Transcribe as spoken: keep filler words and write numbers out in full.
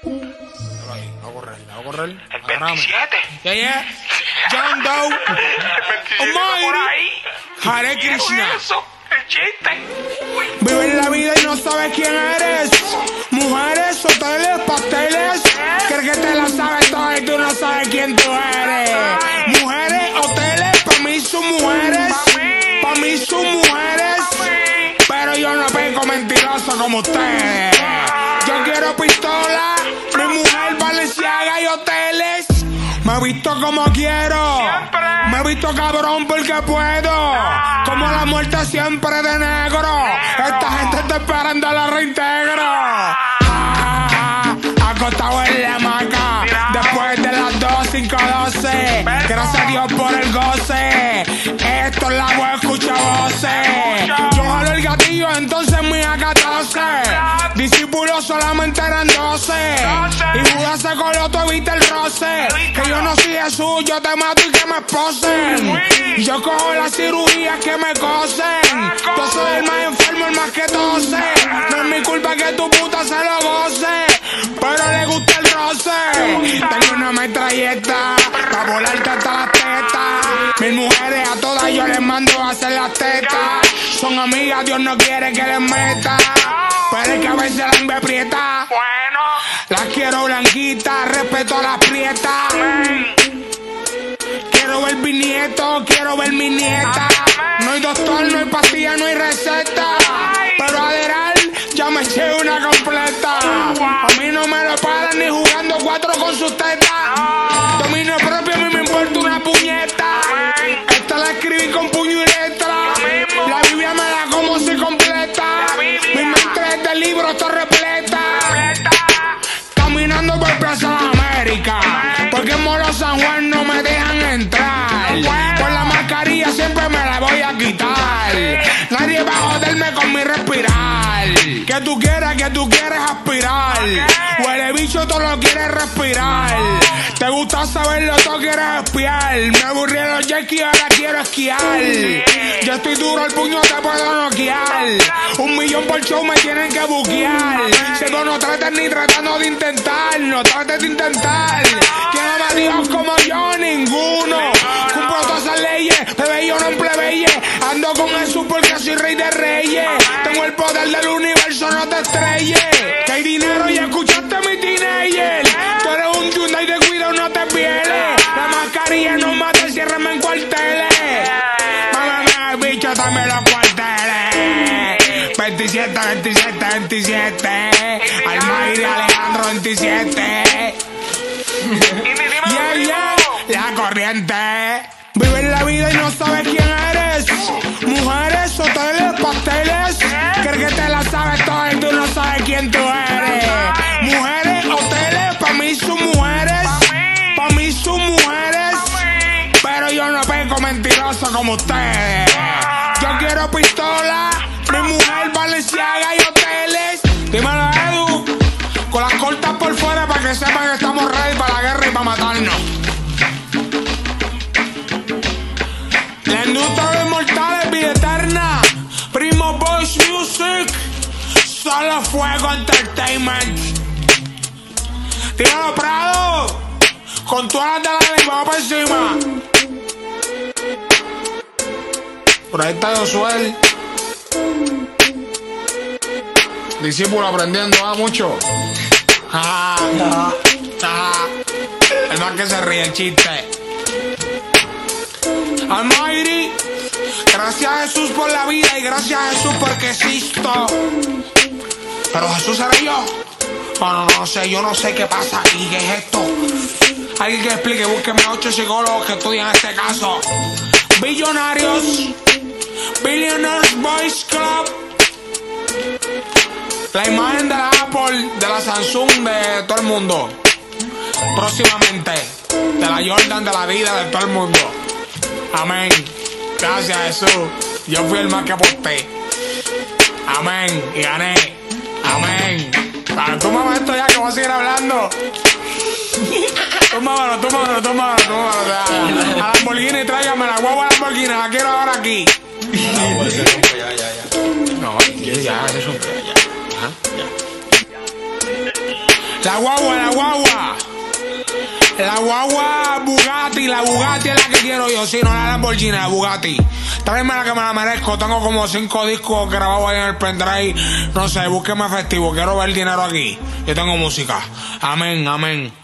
Ahí, va a correr, va a correr. El veintisiete. Yeah, yeah. John Doe. El veintisiete por ahí. Hare Krishna. Eso, el chiste. Vives la vida y no sabes quién eres. Mujeres, hoteles, pasteles. Crees que te la sabes toda y tú no sabes quién tú eres. Mujeres, hoteles, pa' mí son mujeres. Pa' mí son mujeres. Pero yo no vengo mentiroso como ustedes. Yo quiero pistola, mi mujer Balenciaga y hoteles. Me he visto como quiero. Me he visto cabrón porque puedo. Como la muerte siempre de negro. Esta gente está esperando a la reintegro. Ah, acostado en la hamaca. Después de las dos, cinco, doce. Gracias a Dios por el goce. Esto es la voz, escucha voces. Yo jalo el gatillo, entonces mi A catorce. Discípulos solamente eran doce. Y Judas se coló, tú evita el roce. Que yo no soy Jesús, yo te mato y que me esposen. Yo cojo las cirugías que me cosen. Yo soy el más enfermo, el más que tose. No es mi culpa que tu puta se lo goce, pero le gusta el roce. Tengo una metralleta pa' volarte hasta las tetas. Mis mujeres a todas yo les mando a hacer las tetas. Son amigas, Dios no quiere que les meta, pero es que a veces la me aprieta. Bueno, Las quiero blanquitas, respeto a las prietas. Quiero ver mi nieto, quiero ver mi nieta. No hay doctor, no hay pastilla, no hay receta, pero Adderall ya me eché una completa. A mí no me lo paran ni jugando cuatro con sus tetas. Dominio propio, a mí me importa una puñeta. Esta la escribí con puño y letra. La Biblia me la como si completa. Mi mente es de libros, está repleta. Caminando por Plaza América, porque en Molo San Juan no me dejan entrar. Por la mascarilla siempre me la voy a quitar. Nadie va a joderme con mi respirar. Que tú quieras, que tú quieres aspirar. Huele bicho, todo lo quieres respirar. Te gusta saberlo, todo quieres espiar. Me aburrí en los jet skis, ahora quiero esquiar. Yo estoy duro, el puño te puedo noquear. Un millón por show me tienen que buquear. Si tú no trates ni tratando de intentar, no trates de intentar. ¿Quién ama a Dios como yo? Ninguno. Cumplo todas esas leyes, bebé yo no en plebeye. Ando con Jesús porque soy rey de reyes. Tengo el poder del universo, no te estrelles. Que hay dinero y escuchaste mi teenager. Tú eres un Hyundai de cuidado, no te pierdes. La mascarilla no mata, ciérrame en cuarteles. Mámame el bicho, dame los cuarteles. veintisiete, veintisiete, veintisiete. Almayri Alejandro veintisiete. Yeah, yeah, la corriente. Vives la vida y no sabes quién eres. Mujeres, hoteles, pasteles. Crees que te la sabes toda y tú no sabes quién tú eres. Mujeres, hoteles, pa' mí son mujeres. Pa' mí son mujeres. Pero yo no vengo mentiroso como ustedes. Yo quiero pistola, mi mujer Balenciaga y hoteles. Dímelo, Edu, con las cortas por fuera para que sepan que estamos ready para la guerra y para matarnos. La industria de inmortales, vida eterna. Primo Boys Music. Solo Fuego Entertainment. Tíralo, Prado. Con todas las de la ley, vamos por encima. Por ahí está Josuel. Discípulo aprendiendo, ¿ah? Mucho. Ajá. Ajá. El más que se ríe, el chiste. Almighty, gracias a Jesús por la vida y gracias a Jesús porque existo. Pero Jesús seré yo. No, no, no sé, yo no sé qué pasa aquí, qué es esto. Alguien que explique, búsqueme a ocho psicólogos que estudian este caso. Billonarios, Billionaires Boys Club. La imagen de la Apple, de la Samsung, de todo el mundo. Próximamente, de la Jordan, de la vida, de todo el mundo. Amén. Gracias, Jesús. Yo fui el más que aposté. Amén. Y gané. Amén. Pero tú mamas esto ya que voy a seguir hablando. Tómalo, tómalo, tómalo, tómalo. A Lamborghini, tráigame la guagua Lamborghini. La quiero ahora aquí. No, ya, ya, ya. No, ya, eso. Ya. Ajá, ya. La guagua, la guagua. La guagua Bugatti, la Bugatti es la que quiero yo, sí, no la Lamborghini, la Bugatti. Tráeme la que me la merezco, tengo como cinco discos grabados ahí en el pendrive. No sé, búsqueme efectivo, quiero ver dinero aquí. Yo tengo música. Amén, amén.